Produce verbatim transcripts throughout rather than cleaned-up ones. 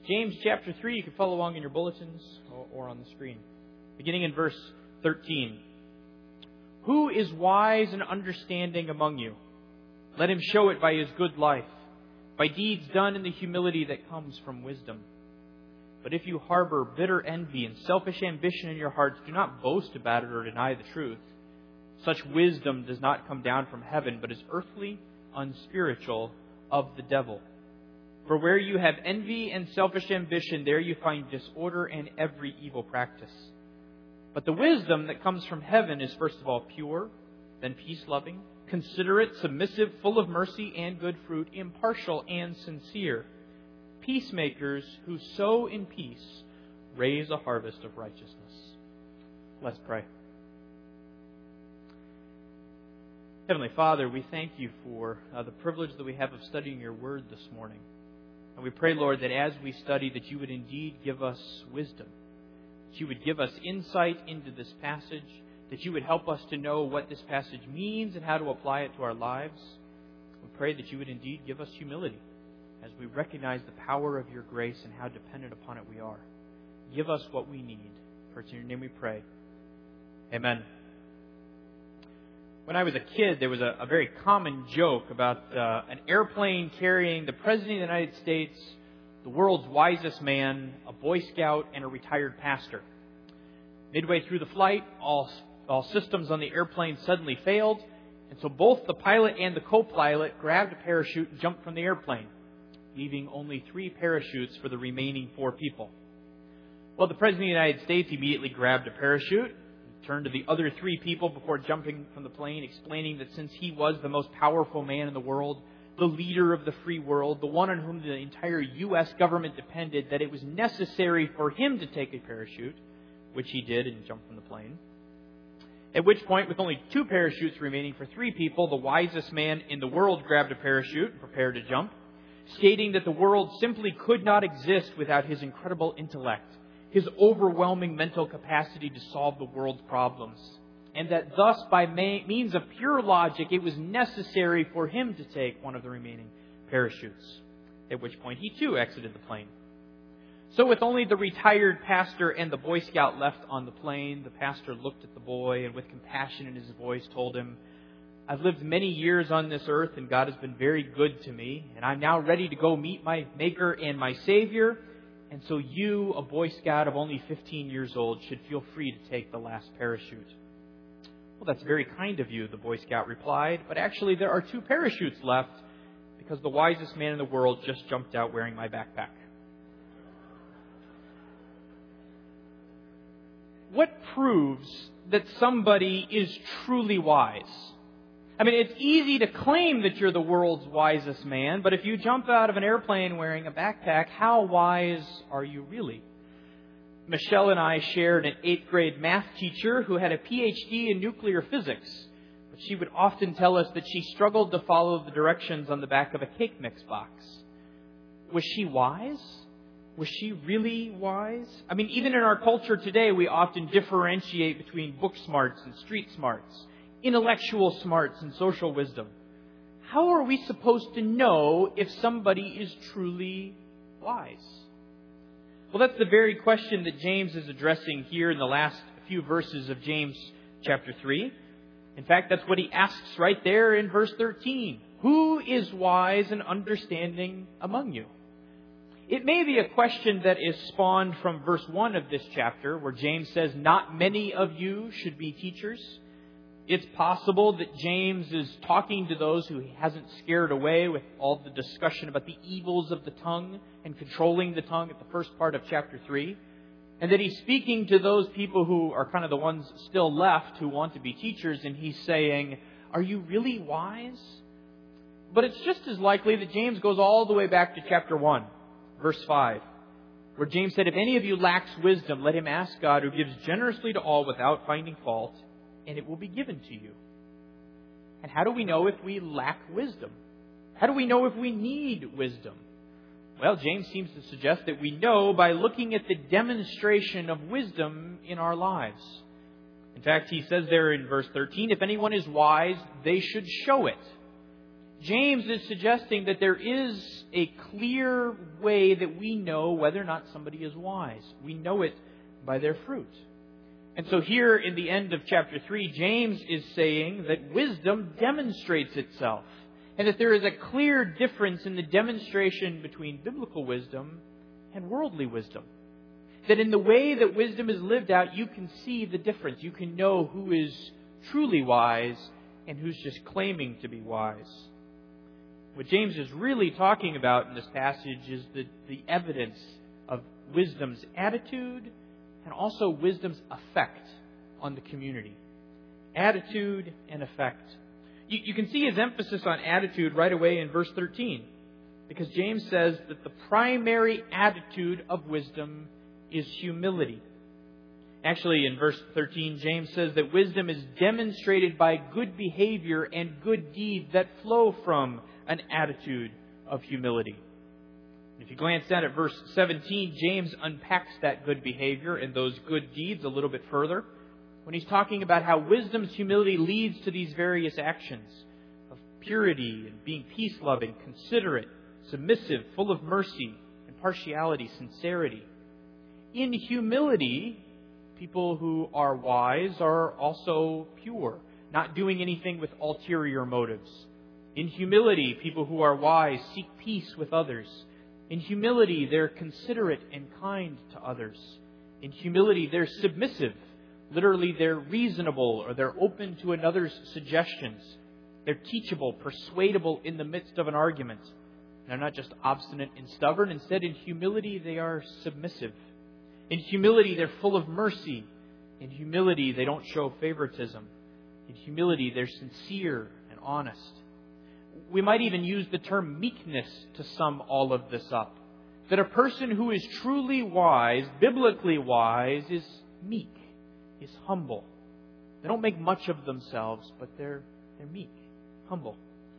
James chapter three, you can follow along in your bulletins or on the screen. Beginning in verse thirteen. Who is wise and understanding among you? Let him show it by his good life, by deeds done in the humility that comes from wisdom. But if you harbor bitter envy and selfish ambition in your hearts, do not boast about it or deny the truth. Such wisdom does not come down from heaven, but is earthly, unspiritual, of the devil. For where you have envy and selfish ambition, there you find disorder and every evil practice. But the wisdom that comes from heaven is first of all pure, then peace-loving, considerate, submissive, full of mercy and good fruit, impartial and sincere. Peacemakers who sow in peace raise a harvest of righteousness. Let's pray. Heavenly Father, we thank you for uh, the privilege that we have of studying your word this morning. And we pray, Lord, that as we study, that you would indeed give us wisdom. That you would give us insight into this passage. That you would help us to know what this passage means and how to apply it to our lives. We pray that you would indeed give us humility as we recognize the power of your grace and how dependent upon it we are. Give us what we need. For it's in your name we pray. Amen. When I was a kid, there was a, a very common joke about uh, an airplane carrying the President of the United States, the world's wisest man, a Boy Scout, and a retired pastor. Midway through the flight, all, all systems on the airplane suddenly failed, and so both the pilot and the co-pilot grabbed a parachute and jumped from the airplane, leaving only three parachutes for the remaining four people. Well, the President of the United States immediately grabbed a parachute, turned to the other three people before jumping from the plane, explaining that since he was the most powerful man in the world, the leader of the free world, the one on whom the entire U S government depended, that it was necessary for him to take a parachute, which he did and jumped from the plane. At which point, with only two parachutes remaining for three people, the wisest man in the world grabbed a parachute and prepared to jump, stating that the world simply could not exist without his incredible intellect, his overwhelming mental capacity to solve the world's problems, and that thus, by means of pure logic, it was necessary for him to take one of the remaining parachutes, at which point he too exited the plane. So with only the retired pastor and the Boy Scout left on the plane, the pastor looked at the boy and with compassion in his voice told him, "I've lived many years on this earth and God has been very good to me, and I'm now ready to go meet my Maker and my Savior. And so you, a Boy Scout of only fifteen years old, should feel free to take the last parachute." "Well, that's very kind of you," the Boy Scout replied, "but actually there are two parachutes left because the wisest man in the world just jumped out wearing my backpack." What proves that somebody is truly wise? I mean, it's easy to claim that you're the world's wisest man, but if you jump out of an airplane wearing a backpack, how wise are you really? Michelle and I shared an eighth grade math teacher who had a P H D in nuclear physics, but she would often tell us that she struggled to follow the directions on the back of a cake mix box. Was she wise? Was she really wise? I mean, even in our culture today, we often differentiate between book smarts and street smarts, intellectual smarts and social wisdom. How are we supposed to know if somebody is truly wise? Well, that's the very question that James is addressing here in the last few verses of James chapter three. In fact, that's what he asks right there in verse thirteen. Who is wise and understanding among you? It may be a question that is spawned from verse one of this chapter, where James says, "Not many of you should be teachers." It's possible that James is talking to those who he hasn't scared away with all the discussion about the evils of the tongue and controlling the tongue at the first part of chapter three. And that he's speaking to those people who are kind of the ones still left who want to be teachers. And he's saying, are you really wise? But it's just as likely that James goes all the way back to chapter one, verse five, where James said, "If any of you lacks wisdom, let him ask God, who gives generously to all without finding fault, and it will be given to you." And how do we know if we lack wisdom? How do we know if we need wisdom? Well, James seems to suggest that we know by looking at the demonstration of wisdom in our lives. In fact, he says there in verse thirteen, "If anyone is wise, they should show it." James is suggesting that there is a clear way that we know whether or not somebody is wise. We know it by their fruit. And so here in the end of chapter three, James is saying that wisdom demonstrates itself, and that there is a clear difference in the demonstration between biblical wisdom and worldly wisdom. That in the way that wisdom is lived out, you can see the difference. You can know who is truly wise and who's just claiming to be wise. What James is really talking about in this passage is the, the evidence of wisdom's attitude and also wisdom's effect on the community. Attitude and effect. You, you can see his emphasis on attitude right away in verse thirteen, because James says that the primary attitude of wisdom is humility. Actually, in verse thirteen, James says that wisdom is demonstrated by good behavior and good deeds that flow from an attitude of humility. If you glance down at verse seventeen, James unpacks that good behavior and those good deeds a little bit further when he's talking about how wisdom's humility leads to these various actions of purity and being peace-loving, considerate, submissive, full of mercy, impartiality, sincerity. In humility, people who are wise are also pure, not doing anything with ulterior motives. In humility, people who are wise seek peace with others. In humility, they're considerate and kind to others. In humility, they're submissive. Literally, they're reasonable, or they're open to another's suggestions. They're teachable, persuadable in the midst of an argument. They're not just obstinate and stubborn. Instead, in humility, they are submissive. In humility, they're full of mercy. In humility, they don't show favoritism. In humility, they're sincere and honest. We might even use the term meekness to sum all of this up. That a person who is truly wise, biblically wise, is meek, is humble. They don't make much of themselves, but they're, they're meek, humble.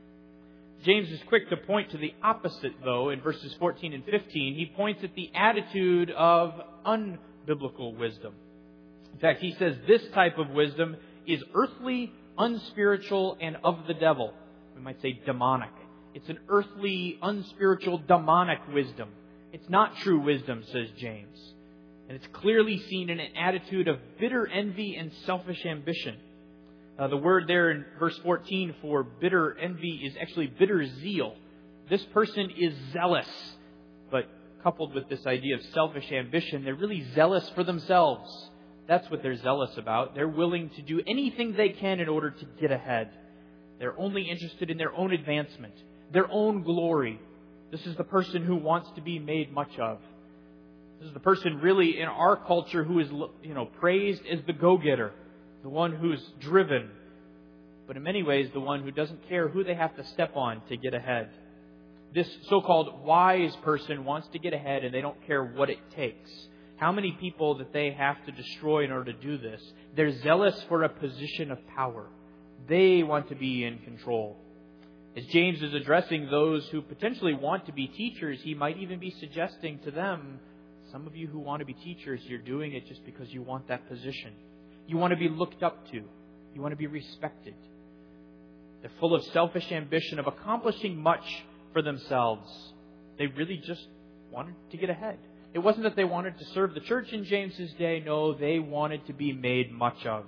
James is quick to point to the opposite, though, in verses fourteen and fifteen. He points at the attitude of unbiblical wisdom. In fact, he says this type of wisdom is earthly, unspiritual, and of the devil. We might say demonic. It's an earthly, unspiritual, demonic wisdom. It's not true wisdom, says James. And it's clearly seen in an attitude of bitter envy and selfish ambition. Uh, the word there in verse fourteen for bitter envy is actually bitter zeal. This person is zealous, but coupled with this idea of selfish ambition, they're really zealous for themselves. That's what they're zealous about. They're willing to do anything they can in order to get ahead. They're only interested in their own advancement, their own glory. This is the person who wants to be made much of. This is the person really in our culture who is, you know, praised as the go-getter, the one who's driven, but in many ways the one who doesn't care who they have to step on to get ahead. This so-called wise person wants to get ahead and they don't care what it takes. How many people that they have to destroy in order to do this? They're zealous for a position of power. They want to be in control. As James is addressing those who potentially want to be teachers, he might even be suggesting to them, some of you who want to be teachers, you're doing it just because you want that position. You want to be looked up to. You want to be respected. They're full of selfish ambition of accomplishing much for themselves. They really just wanted to get ahead. It wasn't that they wanted to serve the church in James's day. No, they wanted to be made much of.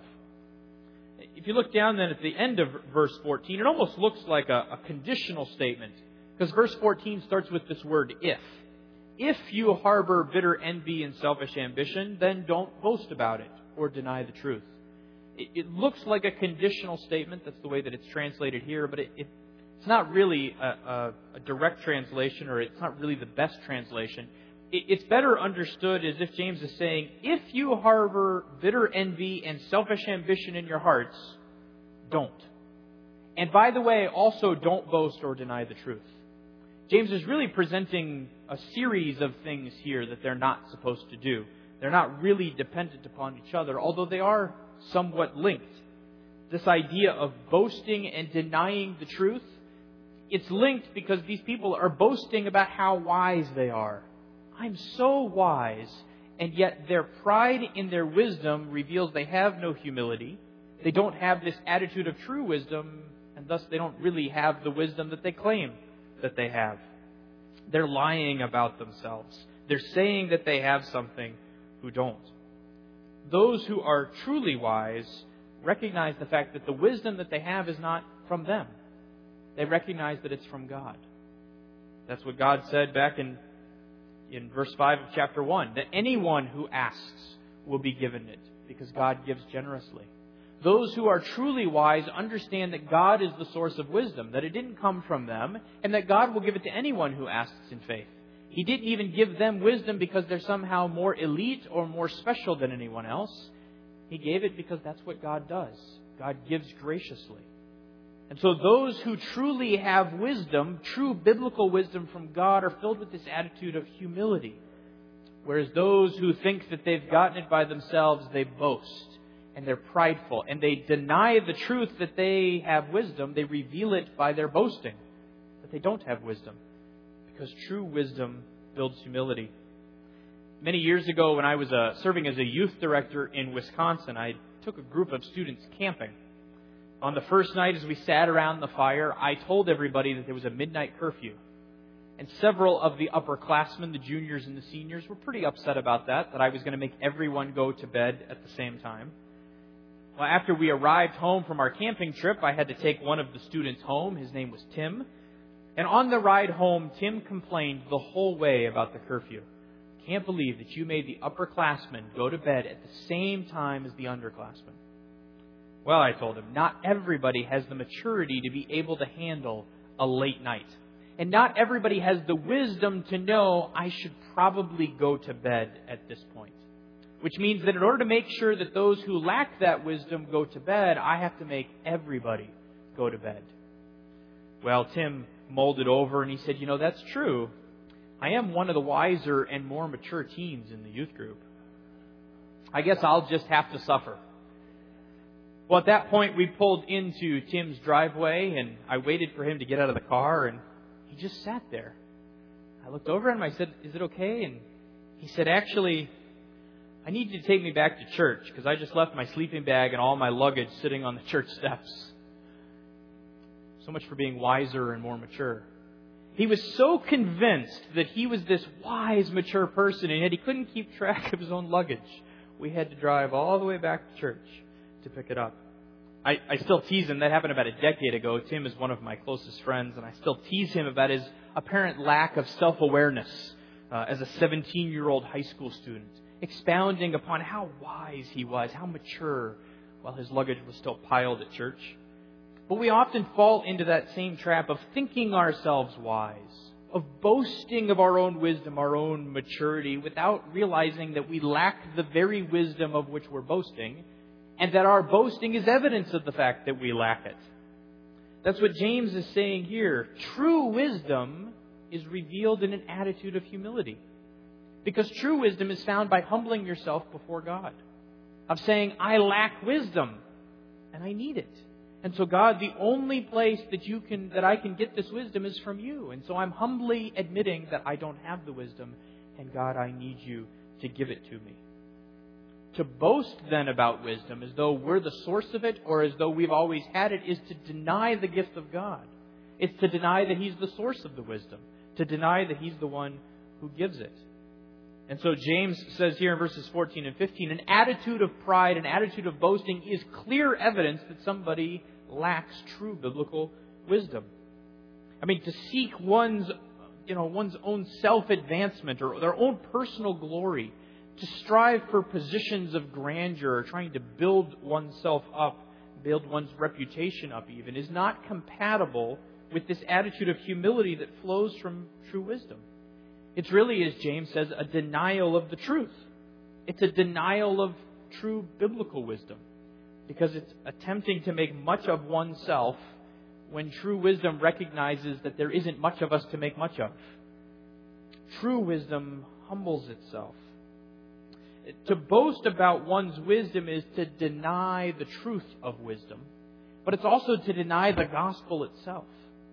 If you look down then at the end of verse fourteen, it almost looks like a, a conditional statement. Because verse fourteen starts with this word, if. If you harbor bitter envy and selfish ambition, then don't boast about it or deny the truth. It, it looks like a conditional statement. That's the way that it's translated here. But it, it, it's not really a, a, a direct translation, or it's not really the best translation. It's better understood as if James is saying, if you harbor bitter envy and selfish ambition in your hearts, don't. And by the way, also don't boast or deny the truth. James is really presenting a series of things here that they're not supposed to do. They're not really dependent upon each other, although they are somewhat linked. This idea of boasting and denying the truth, it's linked because these people are boasting about how wise they are. I'm so wise, and yet their pride in their wisdom reveals they have no humility. They don't have this attitude of true wisdom, and thus they don't really have the wisdom that they claim that they have. They're lying about themselves. They're saying that they have something who don't. Those who are truly wise recognize the fact that the wisdom that they have is not from them. They recognize that it's from God. That's what God said back in, in verse five of chapter one, that anyone who asks will be given it, because God gives generously. Those who are truly wise understand that God is the source of wisdom, that it didn't come from them, and that God will give it to anyone who asks in faith. He didn't even give them wisdom because they're somehow more elite or more special than anyone else. He gave it because that's what God does. God gives graciously. And so those who truly have wisdom, true biblical wisdom from God, are filled with this attitude of humility. Whereas those who think that they've gotten it by themselves, they boast. And they're prideful. And they deny the truth that they have wisdom. They reveal it by their boasting. But they don't have wisdom. Because true wisdom builds humility. Many years ago, when I was uh, serving as a youth director in Wisconsin, I took a group of students camping. On the first night, as we sat around the fire, I told everybody that there was a midnight curfew. And several of the upperclassmen, the juniors and the seniors, were pretty upset about that, that I was going to make everyone go to bed at the same time. Well, after we arrived home from our camping trip, I had to take one of the students home. His name was Tim. And on the ride home, Tim complained the whole way about the curfew. Can't believe that you made the upperclassmen go to bed at the same time as the underclassmen. Well, I told him, not everybody has the maturity to be able to handle a late night. And not everybody has the wisdom to know I should probably go to bed at this point. Which means that in order to make sure that those who lack that wisdom go to bed, I have to make everybody go to bed. Well, Tim mulled it over and he said, you know, that's true. I am one of the wiser and more mature teens in the youth group. I guess I'll just have to suffer. Well, at that point, we pulled into Tim's driveway and I waited for him to get out of the car and he just sat there. I looked over at him. I said, is it okay? And he said, actually, I need you to take me back to church because I just left my sleeping bag and all my luggage sitting on the church steps. So much for being wiser and more mature. He was so convinced that he was this wise, mature person, and yet he couldn't keep track of his own luggage. We had to drive all the way back to church to pick it up. I, I still tease him. That happened about a decade ago. Tim is one of my closest friends, and I still tease him about his apparent lack of self-awareness uh, as a seventeen-year-old high school student, expounding upon how wise he was, how mature, while his luggage was still piled at church. But we often fall into that same trap of thinking ourselves wise, of boasting of our own wisdom, our own maturity, without realizing that we lack the very wisdom of which we're boasting, and that our boasting is evidence of the fact that we lack it. That's what James is saying here. True wisdom is revealed in an attitude of humility. Because true wisdom is found by humbling yourself before God. Of saying, I lack wisdom, and I need it. And so God, the only place that you can, that I can get this wisdom is from you. And so I'm humbly admitting that I don't have the wisdom. And God, I need you to give it to me. To boast then about wisdom as though we're the source of it or as though we've always had it is to deny the gift of God. It's to deny that He's the source of the wisdom. To deny that He's the one who gives it. And so James says here in verses fourteen and fifteen, an attitude of pride, an attitude of boasting is clear evidence that somebody lacks true biblical wisdom. I mean, to seek one's, you know, one's own self-advancement or their own personal glory, to strive for positions of grandeur or trying to build oneself up, build one's reputation up even, is not compatible with this attitude of humility that flows from true wisdom. It's really, as James says, a denial of the truth. It's a denial of true biblical wisdom. Because it's attempting to make much of oneself when true wisdom recognizes that there isn't much of us to make much of. True wisdom humbles itself. To boast about one's wisdom is to deny the truth of wisdom. But it's also to deny the gospel itself.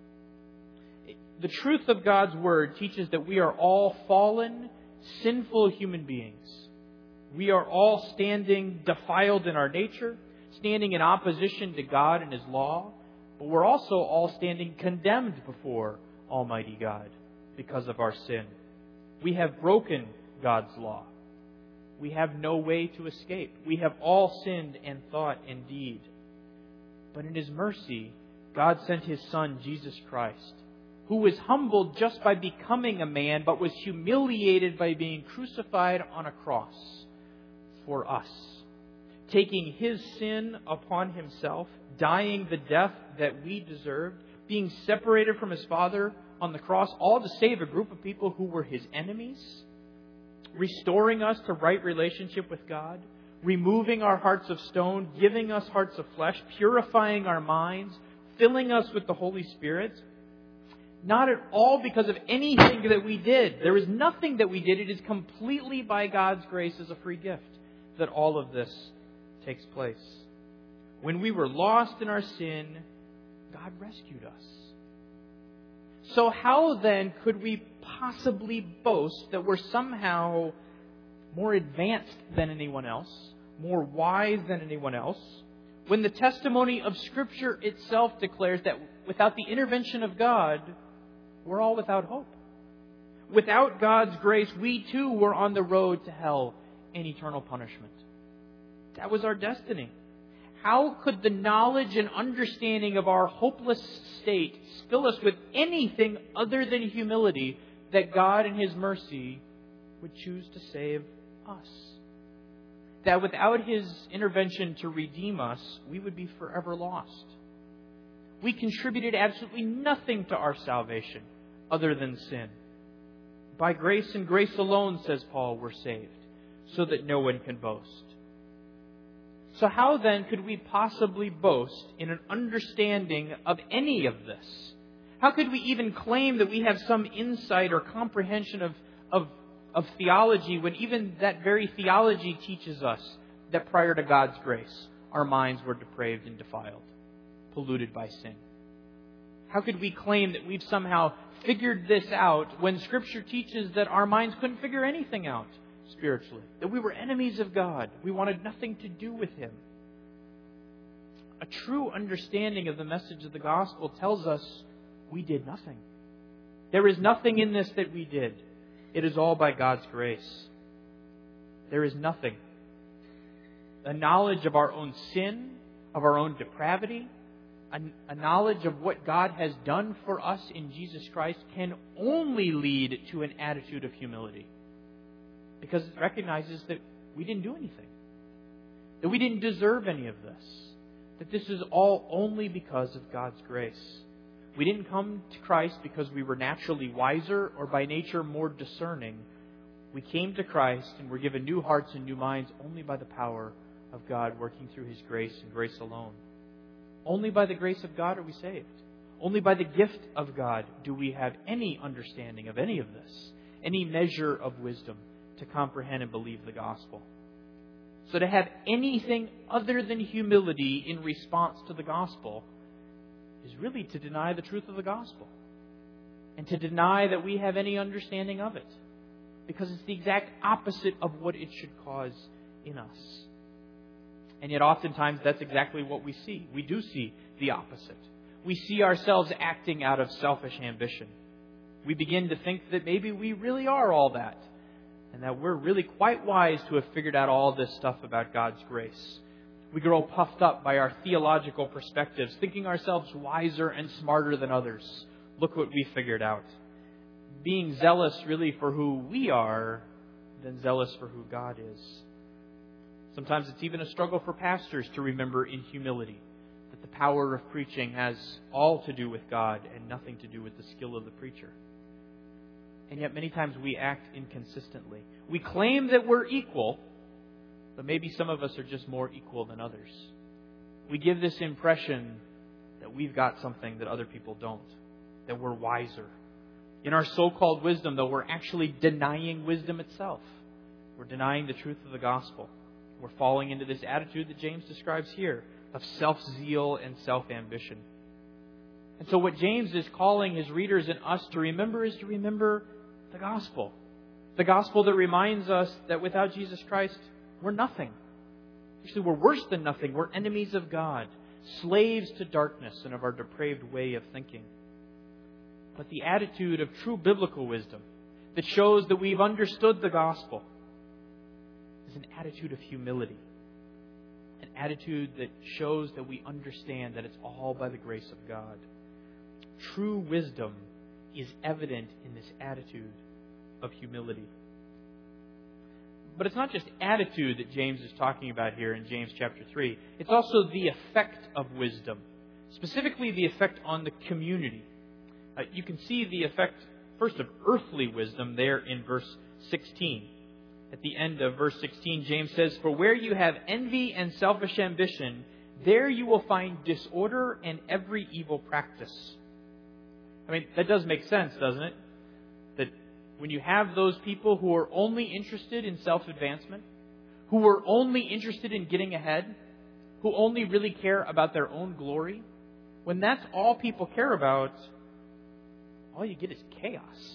The truth of God's Word teaches that we are all fallen, sinful human beings. We are all standing defiled in our nature, standing in opposition to God and His law. but we're also all standing condemned before Almighty God because of our sin. We have broken God's law. We have no way to escape. We have all sinned in thought and deed. But in His mercy, God sent His Son, Jesus Christ, who was humbled just by becoming a man, but was humiliated by being crucified on a cross for us, taking His sin upon Himself, dying the death that we deserved, being separated from His Father on the cross, all to save a group of people who were His enemies, restoring us to right relationship with God, removing our hearts of stone, giving us hearts of flesh, purifying our minds, filling us with the Holy Spirit. Not at all because of anything that we did. There is nothing that we did. It is completely by God's grace as a free gift that all of this takes place. When we were lost in our sin, God rescued us. So how then could we possibly boast that we're somehow more advanced than anyone else, more wise than anyone else, when the testimony of Scripture itself declares that without the intervention of God, we're all without hope? Without God's grace, we too were on the road to hell and eternal punishment. That was our destiny. How could the knowledge and understanding of our hopeless state fill us with anything other than humility that God in His mercy would choose to save us? That without His intervention to redeem us, we would be forever lost. We contributed absolutely nothing to our salvation other than sin. By grace and grace alone, says Paul, we're saved, so that no one can boast. So how then could we possibly boast in an understanding of any of this? How could we even claim that we have some insight or comprehension of, of, of theology when even that very theology teaches us that prior to God's grace, our minds were depraved and defiled, polluted by sin? How could we claim that we've somehow figured this out when Scripture teaches that our minds couldn't figure anything out spiritually? That we were enemies of God. We wanted nothing to do with Him. A true understanding of the message of the gospel tells us we did nothing. There is nothing in this that we did. It is all by God's grace. There is nothing. A knowledge of our own sin, of our own depravity, a, a knowledge of what God has done for us in Jesus Christ can only lead to an attitude of humility. Because it recognizes that we didn't do anything. That we didn't deserve any of this. That this is all only because of God's grace. We didn't come to Christ because we were naturally wiser or by nature more discerning. We came to Christ and were given new hearts and new minds only by the power of God working through His grace and grace alone. Only by the grace of God are we saved. Only by the gift of God do we have any understanding of any of this, any measure of wisdom to comprehend and believe the gospel. So to have anything other than humility in response to the gospel is really to deny the truth of the gospel and to deny that we have any understanding of it, because it's the exact opposite of what it should cause in us. And yet oftentimes that's exactly what we see. We do see the opposite. We see ourselves acting out of selfish ambition. We begin to think that maybe we really are all that, and that we're really quite wise to have figured out all this stuff about God's grace. We grow puffed up by our theological perspectives, thinking ourselves wiser and smarter than others. Look what we figured out. Being zealous really for who we are than zealous for who God is. Sometimes it's even a struggle for pastors to remember in humility that the power of preaching has all to do with God and nothing to do with the skill of the preacher. And yet many times we act inconsistently. We claim that we're equal, but maybe some of us are just more equal than others. We give this impression that we've got something that other people don't, that we're wiser. In our so-called wisdom, though, we're actually denying wisdom itself. We're denying the truth of the gospel. We're falling into this attitude that James describes here of self-zeal and self-ambition. And so what James is calling his readers and us to remember is to remember the gospel. The gospel that reminds us that without Jesus Christ, we're nothing. Actually, we're worse than nothing. We're enemies of God, slaves to darkness and of our depraved way of thinking. But the attitude of true biblical wisdom that shows that we've understood the gospel is an attitude of humility. An attitude that shows that we understand that it's all by the grace of God. True wisdom is evident in this attitude of humility. But it's not just attitude that James is talking about here in James chapter three. It's also the effect of wisdom, specifically the effect on the community. Uh, you can see the effect, first, of earthly wisdom there in verse sixteen. At the end of verse sixteen, James says, "For where you have envy and selfish ambition, there you will find disorder and every evil practice." I mean, that does make sense, doesn't it? That when you have those people who are only interested in self-advancement, who are only interested in getting ahead, who only really care about their own glory, when that's all people care about, all you get is chaos.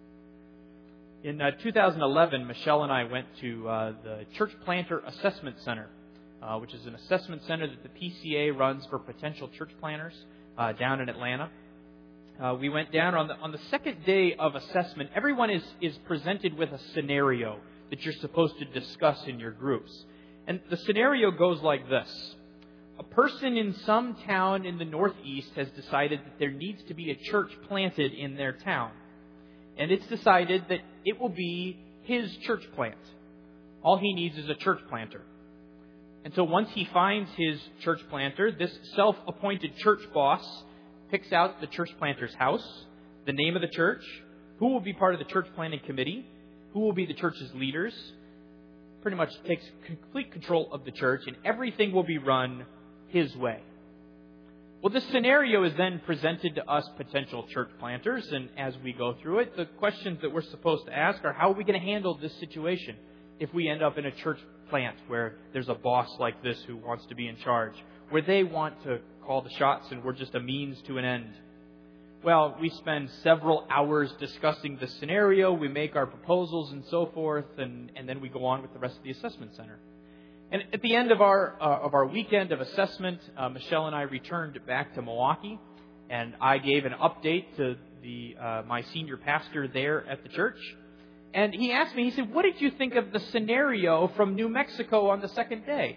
In uh, two thousand eleven, Michelle and I went to uh, the Church Planter Assessment Center, uh, which is an assessment center that the P C A runs for potential church planters uh, down in Atlanta. Uh, we went down on the on the second day of assessment. Everyone is is presented with a scenario that you're supposed to discuss in your groups, and the scenario goes like this: a person in some town in the Northeast has decided that there needs to be a church planted in their town. And it's decided that it will be his church plant. All he needs is a church planter. And so once he finds his church planter, this self-appointed church boss picks out the church planter's house, the name of the church, who will be part of the church planting committee, who will be the church's leaders, pretty much takes complete control of the church, and everything will be run his way. Well, this scenario is then presented to us potential church planters, and as we go through it, the questions that we're supposed to ask are, how are we going to handle this situation if we end up in a church plant where there's a boss like this who wants to be in charge, where they want to call the shots and we're just a means to an end? Well, we spend several hours discussing the scenario, we make our proposals and so forth, and, and then we go on with the rest of the assessment center. And at the end of our uh, of our weekend of assessment, uh, Michelle and I returned back to Milwaukee, and I gave an update to the uh, my senior pastor there at the church. And he asked me, he said, "What did you think of the scenario from New Mexico on the second day?"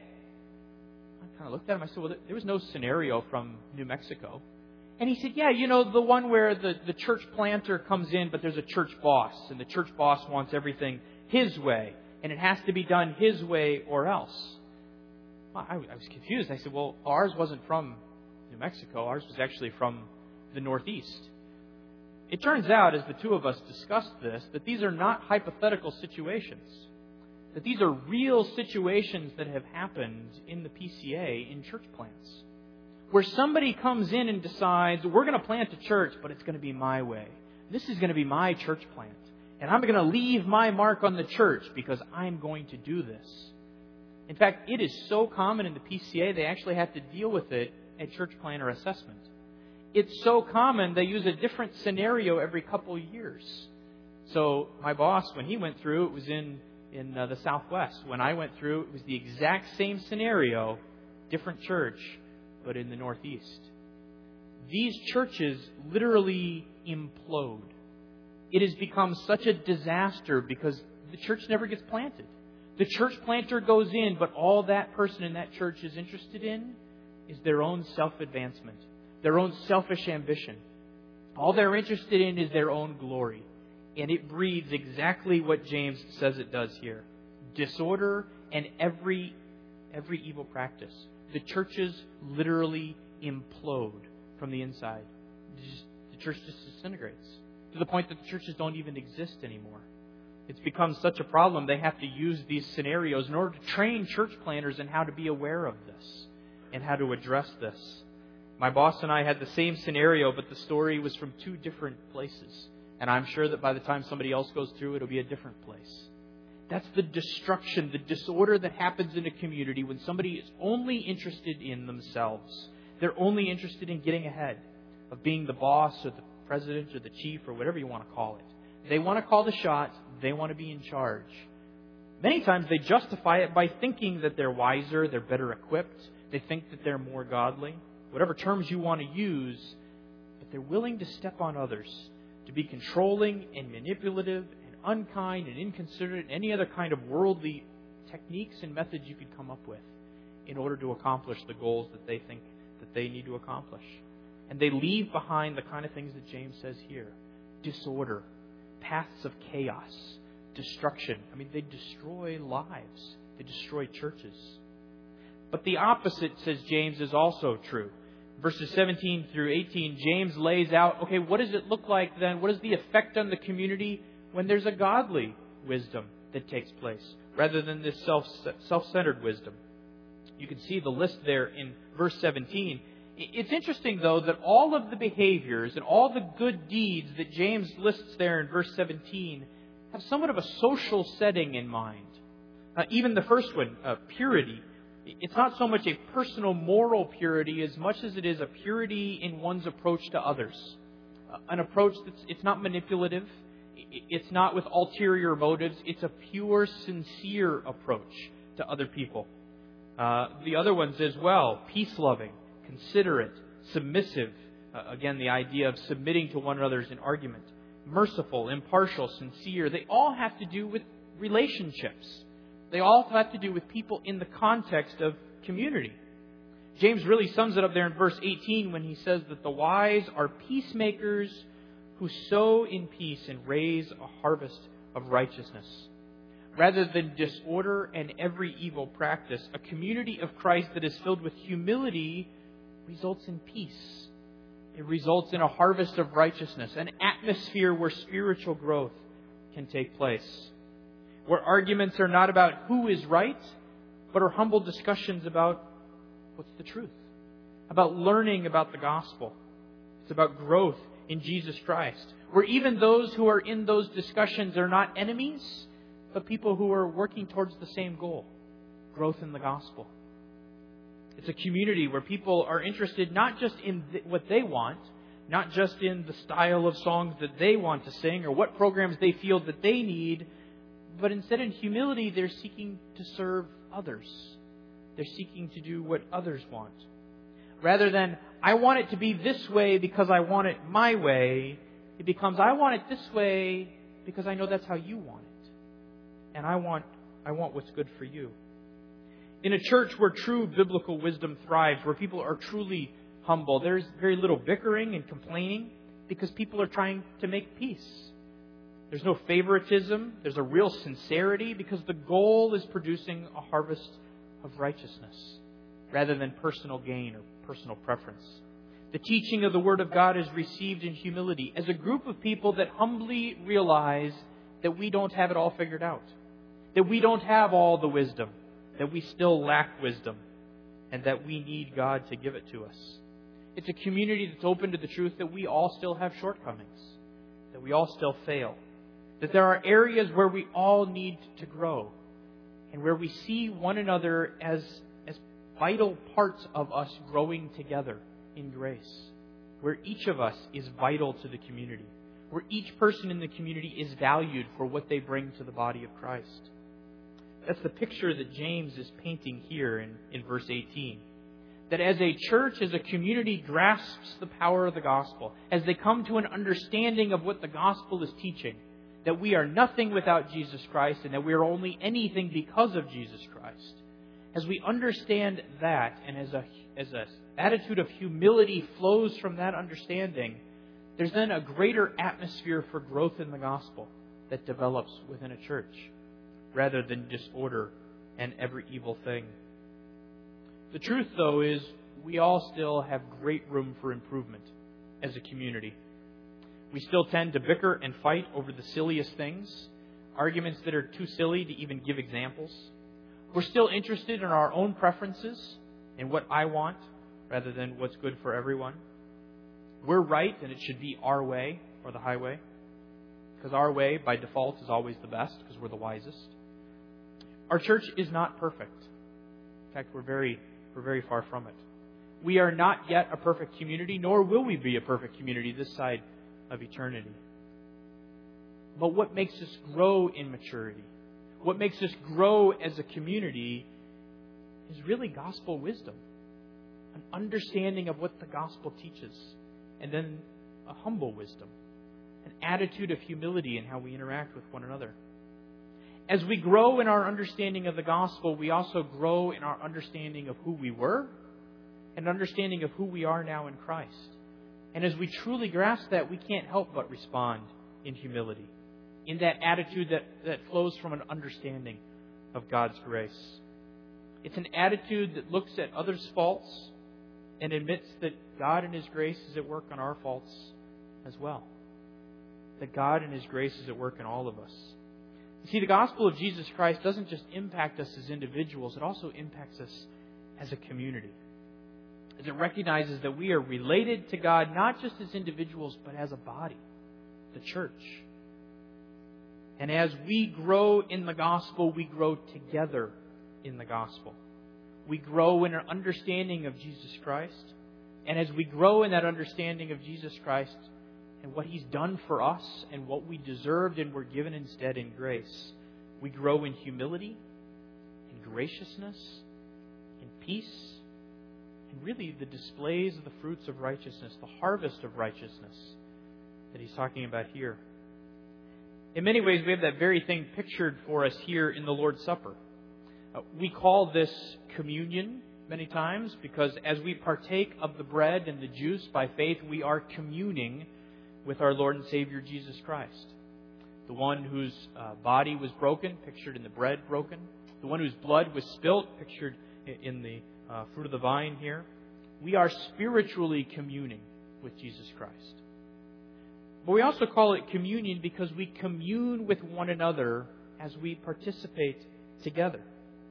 I kind of looked at him. I said, "Well, there was no scenario from New Mexico." And he said, "Yeah, you know, the one where the, the church planter comes in, but there's a church boss, and the church boss wants everything his way. And it has to be done his way or else." Well, I, I was confused. I said, "Well, ours wasn't from New Mexico. Ours was actually from the Northeast." It turns out, as the two of us discussed this, that these are not hypothetical situations. That these are real situations that have happened in the P C A in church plants. Where somebody comes in and decides, we're going to plant a church, but it's going to be my way. This is going to be my church plant. And I'm going to leave my mark on the church because I'm going to do this. In fact, it is so common in the P C A, they actually have to deal with it at church planter assessment. It's so common, they use a different scenario every couple of years. So my boss, when he went through, it was in, in uh, the Southwest. When I went through, it was the exact same scenario, different church, but in the Northeast. These churches literally implode. It has become such a disaster because the church never gets planted. The church planter goes in, but all that person in that church is interested in is their own self-advancement, their own selfish ambition. All they're interested in is their own glory. And it breeds exactly what James says it does here. Disorder and every, every evil practice. The churches literally implode from the inside. Just, the church just disintegrates. To the point that the churches don't even exist anymore. It's become such a problem, they have to use these scenarios in order to train church planters in how to be aware of this and how to address this. My boss and I had the same scenario, but the story was from two different places. And I'm sure that by the time somebody else goes through, it'll be a different place. That's the destruction, the disorder that happens in a community when somebody is only interested in themselves. They're only interested in getting ahead, of being the boss or the president or the chief or whatever you want to call it. They want to call the shots. They want to be in charge. Many times they justify it by thinking that they're wiser, they're better equipped. They think that they're more godly. whatever terms you want to use, but they're willing to step on others, to be controlling and manipulative and unkind and inconsiderate and any other kind of worldly techniques and methods you could come up with in order to accomplish the goals that they think that they need to accomplish. And they leave behind the kind of things that James says here. Disorder, paths of chaos, destruction. I mean, they destroy lives. They destroy churches. But the opposite, says James, is also true. Verses seventeen through eighteen, James lays out, okay, what does it look like then? What is the effect on the community when there's a godly wisdom that takes place, rather than this self, self-centered wisdom? You can see the list there in verse seventeen. It's interesting, though, that all of the behaviors and all the good deeds that James lists there in verse seventeen have somewhat of a social setting in mind. Uh, even the first one, uh, purity. It's not so much a personal moral purity as much as it is a purity in one's approach to others. Uh, an approach that's it's not manipulative. It's not with ulterior motives. It's a pure, sincere approach to other people. Uh, the other ones as well, peace-loving, considerate, submissive. Uh, again, the idea of submitting to one another in argument. Merciful, impartial, sincere. They all have to do with relationships. They all have to do with people in the context of community. James really sums it up there in verse eighteen when he says that the wise are peacemakers who sow in peace and raise a harvest of righteousness. Rather than disorder and every evil practice, a community of Christ that is filled with humility results in peace. It results in a harvest of righteousness, an atmosphere where spiritual growth can take place. Where arguments are not about who is right, but are humble discussions about what's the truth. About learning about the gospel. It's about growth in Jesus Christ. Where even those who are in those discussions are not enemies, but people who are working towards the same goal. Growth in the gospel. It's a community where people are interested not just in th- what they want, not just in the style of songs that they want to sing or what programs they feel that they need, but instead in humility they're seeking to serve others. They're seeking to do what others want. Rather than, I want it to be this way because I want it my way, it becomes, I want it this way because I know that's how you want it. And I want, I want what's good for you. In a church where true biblical wisdom thrives, where people are truly humble, there's very little bickering and complaining because people are trying to make peace. There's no favoritism. There's a real sincerity because the goal is producing a harvest of righteousness rather than personal gain or personal preference. The teaching of the Word of God is received in humility as a group of people that humbly realize that we don't have it all figured out, that we don't have all the wisdom, that we still lack wisdom, and that we need God to give it to us. It's a community that's open to the truth that we all still have shortcomings, that we all still fail, that there are areas where we all need to grow, and where we see one another as, as vital parts of us growing together in grace, where each of us is vital to the community, where each person in the community is valued for what they bring to the body of Christ. That's the picture that James is painting here in, in verse eighteen. That as a church, as a community grasps the power of the gospel, as they come to an understanding of what the gospel is teaching, that we are nothing without Jesus Christ and that we are only anything because of Jesus Christ. As we understand that, and as a as an attitude of humility flows from that understanding, there's then a greater atmosphere for growth in the gospel that develops within a church, rather than disorder and every evil thing. The truth, though, is we all still have great room for improvement as a community. We still tend to bicker and fight over the silliest things, arguments that are too silly to even give examples. We're still interested in our own preferences and what I want rather than what's good for everyone. We're right and it should be our way or the highway, because our way by default is always the best because we're the wisest. Our church is not perfect. In fact, we're very, we're very far from it. We are not yet a perfect community, nor will we be a perfect community this side of eternity. But what makes us grow in maturity, what makes us grow as a community, is really gospel wisdom. an understanding of what the gospel teaches, and then a humble wisdom, an attitude of humility in how we interact with one another. As we grow in our understanding of the gospel, we also grow in our understanding of who we were and understanding of who we are now in Christ. And as we truly grasp that, we can't help but respond in humility, in that attitude that, that flows from an understanding of God's grace. It's an attitude that looks at others' faults and admits that God in His grace is at work on our faults as well. That God in His grace is at work in all of us. You see, the gospel of Jesus Christ doesn't just impact us as individuals, it also impacts us as a community. As it recognizes that we are related to God not just as individuals, but as a body, the church. And as we grow in the gospel, we grow together in the gospel. We grow in our understanding of Jesus Christ. And as we grow in that understanding of Jesus Christ and what He's done for us and what we deserved and were given instead in grace, we grow in humility, in graciousness, in peace, and really the displays of the fruits of righteousness, the harvest of righteousness that He's talking about here. In many ways, we have that very thing pictured for us here in the Lord's Supper. Uh, we call this communion many times because as we partake of the bread and the juice by faith, we are communing with our Lord and Savior Jesus Christ. The one whose uh, body was broken, pictured in the bread broken. The one whose blood was spilt, pictured in the uh, fruit of the vine here. We are spiritually communing with Jesus Christ. But we also call it communion because we commune with one another as we participate together.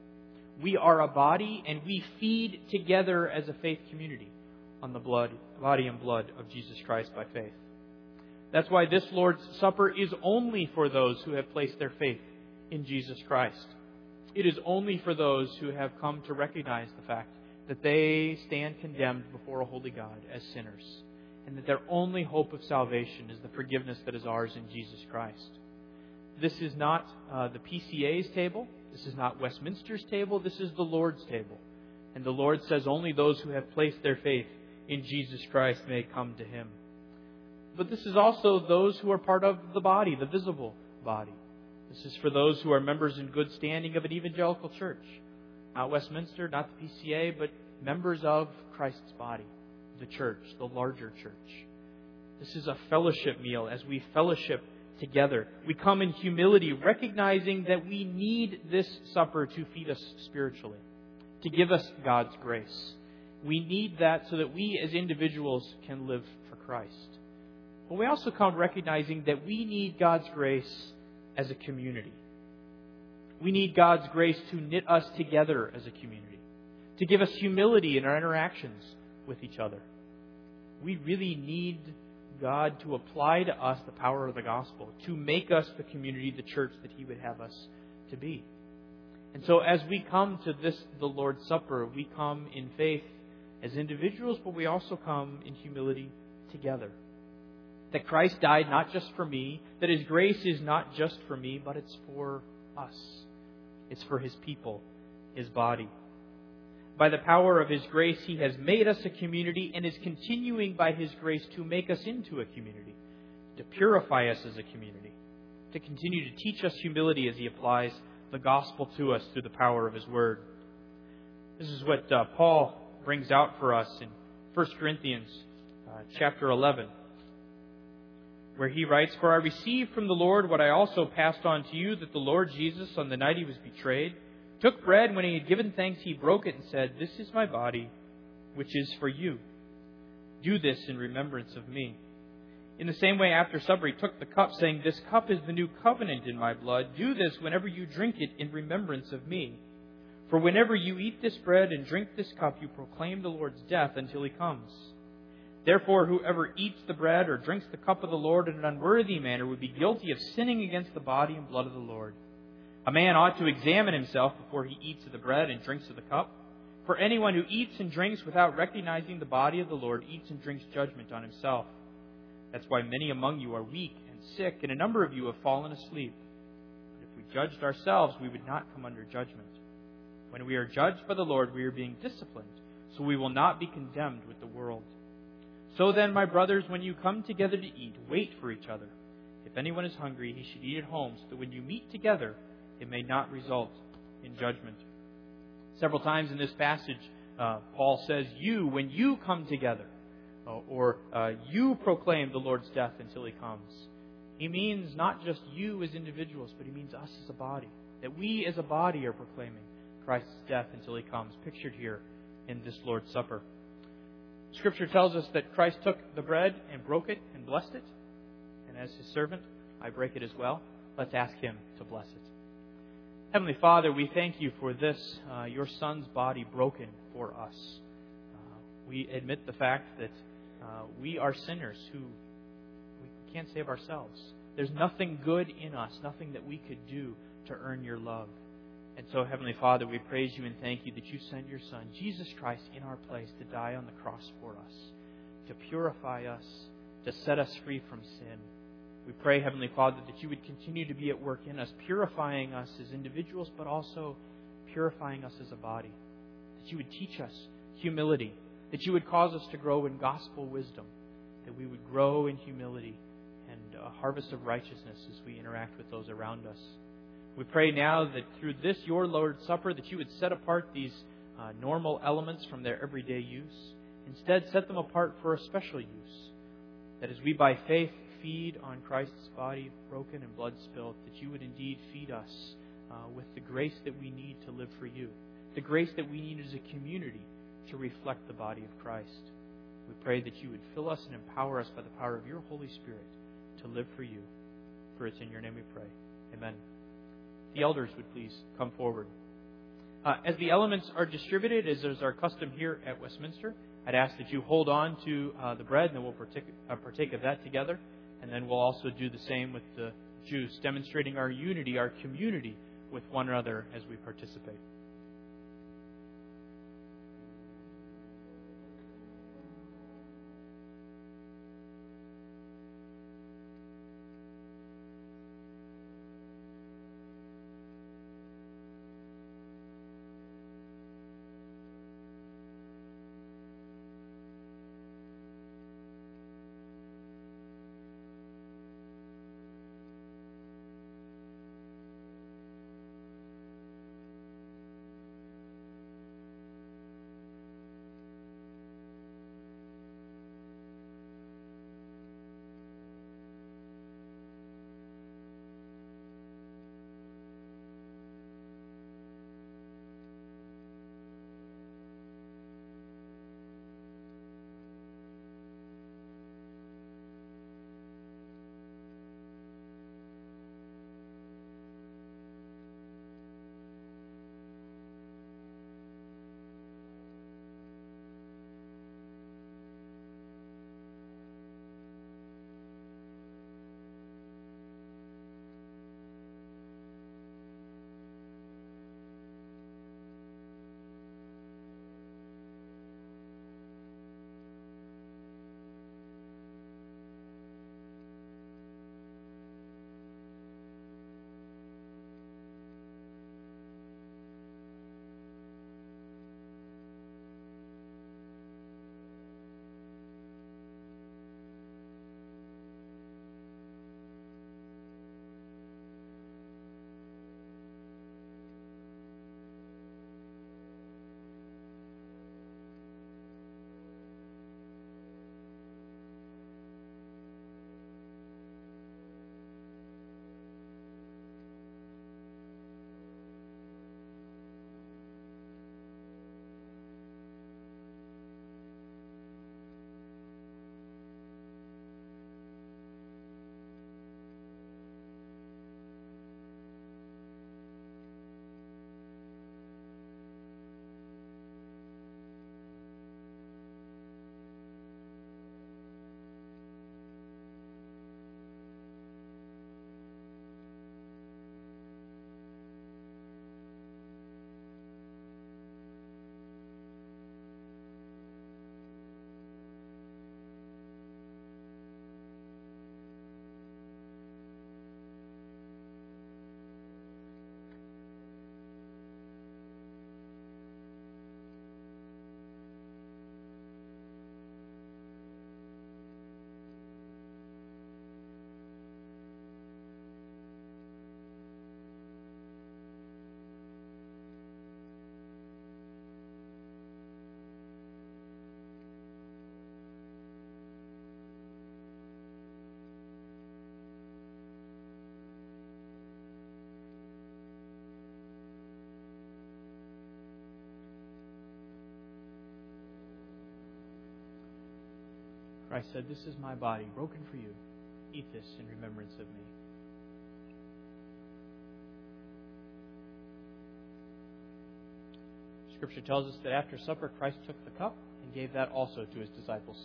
We are a body and we feed together as a faith community on the blood, body and blood of Jesus Christ by faith. That's why this Lord's Supper is only for those who have placed their faith in Jesus Christ. It is only for those who have come to recognize the fact that they stand condemned before a holy God as sinners, and that their only hope of salvation is the forgiveness that is ours in Jesus Christ. This is not uh, the P C A's table. This is not Westminster's table. This is the Lord's table. And the Lord says only those who have placed their faith in Jesus Christ may come to Him. But this is also those who are part of the body, the visible body. This is for those who are members in good standing of an evangelical church. Not Westminster, not the P C A, but members of Christ's body, the church, the larger church. This is a fellowship meal as we fellowship together. We come in humility, recognizing that we need this supper to feed us spiritually, to give us God's grace. We need that so that we as individuals can live for Christ. But we also come recognizing that we need God's grace as a community. We need God's grace to knit us together as a community, to give us humility in our interactions with each other. We really need God to apply to us the power of the gospel, to make us the community, the church that He would have us to be. And so as we come to this, the Lord's Supper, we come in faith as individuals, but we also come in humility together. That Christ died not just for me, that His grace is not just for me, but it's for us. It's for His people, His body. By the power of His grace, He has made us a community and is continuing by His grace to make us into a community, to purify us as a community, to continue to teach us humility as He applies the gospel to us through the power of His Word. This is what uh, Paul brings out for us in First Corinthians uh, chapter eleven, where he writes, "For I received from the Lord what I also passed on to you, that the Lord Jesus, on the night He was betrayed, took bread, when He had given thanks, He broke it and said, 'This is my body, which is for you. Do this in remembrance of me.' In the same way, after supper, He took the cup, saying, 'This cup is the new covenant in my blood. Do this whenever you drink it in remembrance of me. For whenever you eat this bread and drink this cup, you proclaim the Lord's death until He comes. Therefore, whoever eats the bread or drinks the cup of the Lord in an unworthy manner would be guilty of sinning against the body and blood of the Lord. A man ought to examine himself before he eats of the bread and drinks of the cup. For anyone who eats and drinks without recognizing the body of the Lord eats and drinks judgment on himself. That's why many among you are weak and sick, and a number of you have fallen asleep. But if we judged ourselves, we would not come under judgment. When we are judged by the Lord, we are being disciplined, so we will not be condemned with the world. So then, my brothers, when you come together to eat, wait for each other. If anyone is hungry, he should eat at home, so that when you meet together, it may not result in judgment. Several times in this passage, uh, Paul says, you, when you come together, uh, or uh, you proclaim the Lord's death until He comes. He means not just you as individuals, but He means us as a body. That we as a body are proclaiming Christ's death until He comes, pictured here in this Lord's Supper. Scripture tells us that Christ took the bread and broke it and blessed it. And as His servant, I break it as well. Let's ask Him to bless it. Heavenly Father, we thank You for this, uh, Your Son's body broken for us. Uh, we admit the fact that uh, we are sinners who we can't save ourselves. There's nothing good in us, nothing that we could do to earn Your love. And so, Heavenly Father, we praise You and thank You that You sent Your Son, Jesus Christ, in our place to die on the cross for us, to purify us, to set us free from sin. We pray, Heavenly Father, that You would continue to be at work in us, purifying us as individuals, but also purifying us as a body. That You would teach us humility, that You would cause us to grow in gospel wisdom, that we would grow in humility and a harvest of righteousness as we interact with those around us. We pray now that through this, Your Lord's Supper, that You would set apart these uh, normal elements from their everyday use. Instead, set them apart for a special use. That as we by faith feed on Christ's body broken and blood spilled, that You would indeed feed us uh, with the grace that we need to live for You. The grace that we need as a community to reflect the body of Christ. We pray that You would fill us and empower us by the power of Your Holy Spirit to live for You. For it's in Your name we pray. Amen. The elders would please come forward. Uh, as the elements are distributed, as is our custom here at Westminster, I'd ask that you hold on to uh, the bread, and then we'll partake, uh, partake of that together. And then we'll also do the same with the juice, demonstrating our unity, our community with one another as we participate. Christ said, "This is my body, broken for you. Eat this in remembrance of me." Scripture tells us that after supper, Christ took the cup and gave that also to His disciples.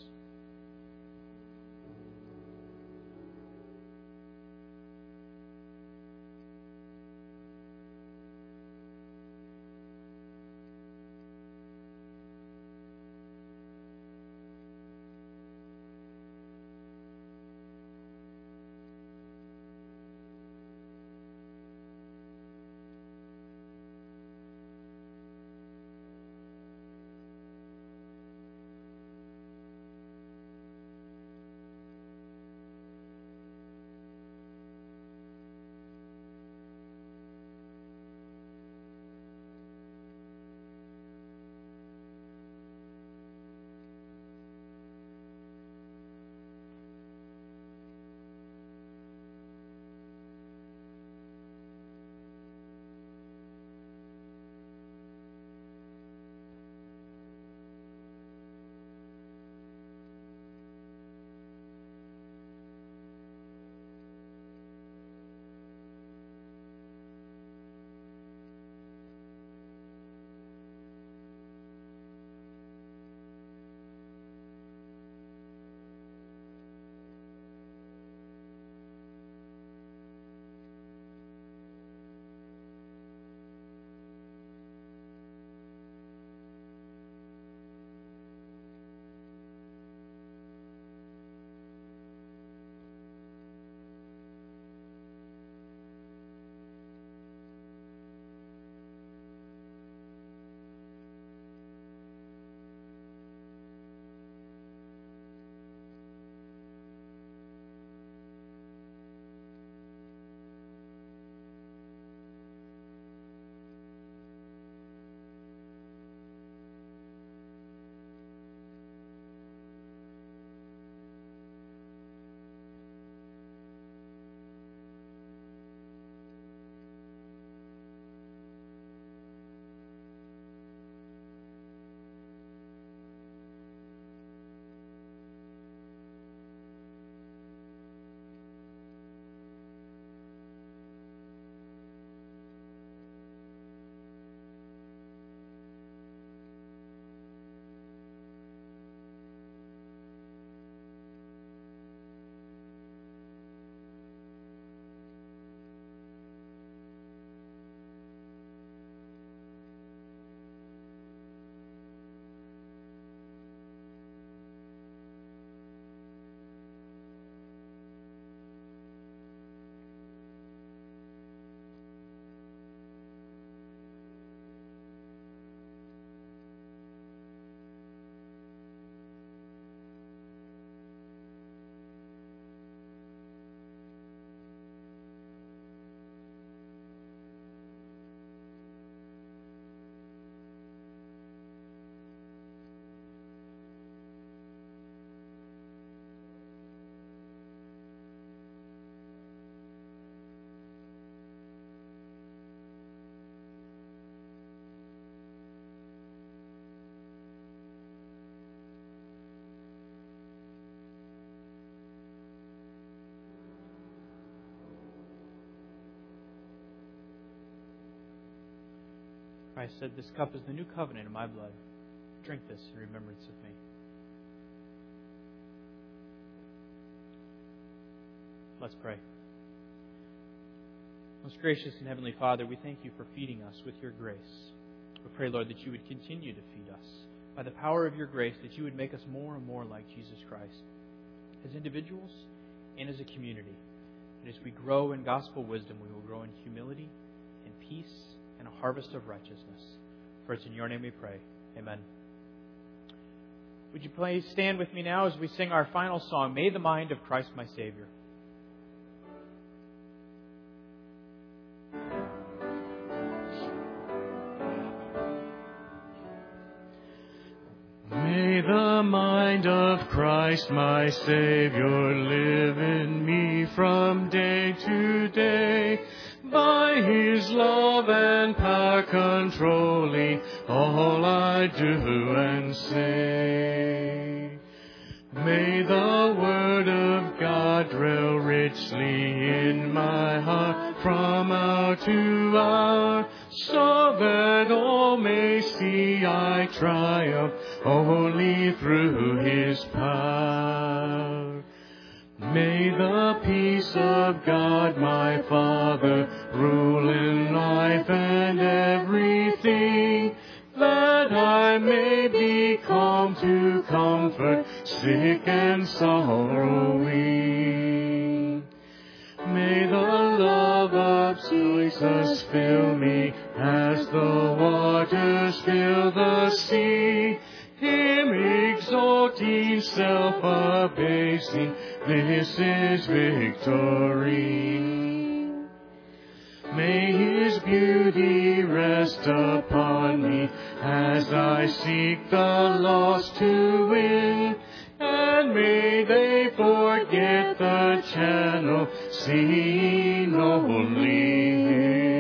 Christ said, "This cup is the new covenant in my blood. Drink this in remembrance of me." Let's pray. Most gracious and Heavenly Father, we thank you for feeding us with your grace. We pray, Lord, that you would continue to feed us by the power of your grace, that you would make us more and more like Jesus Christ, as individuals and as a community. And as we grow in gospel wisdom, we will grow in humility and peace and a harvest of righteousness. For it's in your name we pray. Amen. Would you please stand with me now as we sing our final song, "May the Mind of Christ My Savior." May the mind of Christ my Savior live in me from day to day, by His love and power controlling all I do and say. May the word of God dwell richly in my heart from hour to hour, so that all may see I triumph only through His power. May the peace of God my Father rule in life and everything, that I may be calm to comfort sick and sorrowing. May the love of Jesus fill me as the waters fill the sea, Him exalting, self-abasing, this is victory. May His beauty rest upon me as I seek the lost to win, and may they forget the channel, seeing only Him.